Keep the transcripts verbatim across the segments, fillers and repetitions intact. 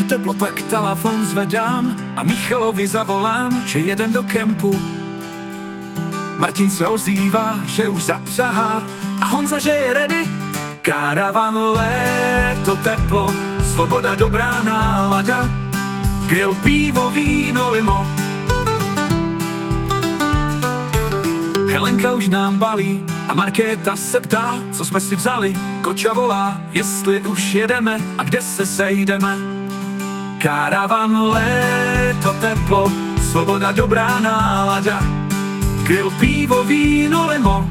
teplo, tak telefon zvedám a Michalovi zavolám, že jeden do kempu. Martin se ozývá, že už zapřahá a Honza, že je ready. Karavan, léto, teplo, svoboda, dobrá nálada, grill, pivo, víno, limo. Helenka už nám balí a Markéta se ptá, co jsme si vzali. Koča volá, jestli už jedeme a kde se sejdeme. Karavan, léto, teplo, svoboda, dobrá nálada, grill, pivo, víno, limo.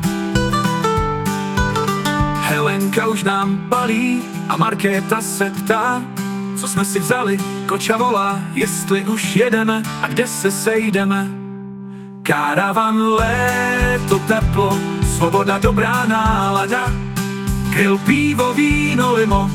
Helenka už nám balí a Markéta se ptá, co jsme si vzali. Koča volá, jestli už jedeme a kde se sejdeme. Karavan, léto, teplo, svoboda, dobrá nálada, grill, pivo, víno, limo.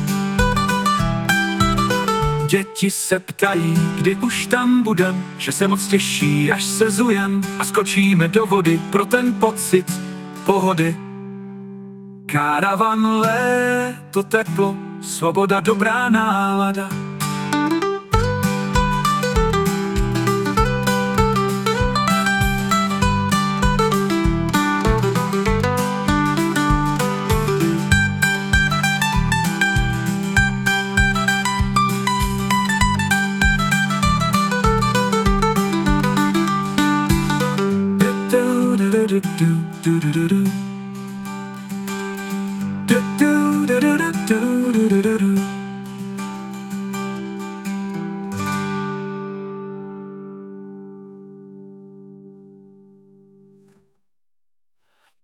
Děti se ptají, kdy už tam budem, že se moc těší, až se zujem a skočíme do vody pro ten pocit pohody. Karavan, léto, teplo, svoboda, dobrá nálada. Do do do do do do do do.